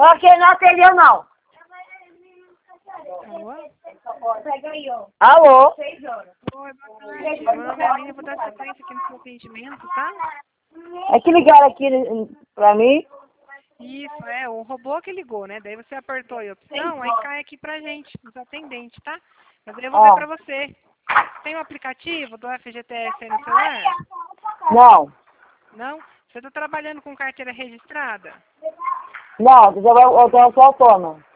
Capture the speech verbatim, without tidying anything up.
Ok, não atendeu não. Alô? Alô? Oi, boa tarde. Meu nome é Aline, eu vou dar sequência aqui no seu atendimento, tá? É que ligaram aqui pra mim? Isso, é, o robô que ligou, né? Daí você apertou aí a opção, aí cai aqui pra gente, os atendentes, tá? Mas aí eu vou ver Ó. pra você. Tem um aplicativo do F G T S aí no celular? Não. Não? Você tá trabalhando com carteira registrada? Não, eu sou autônoma.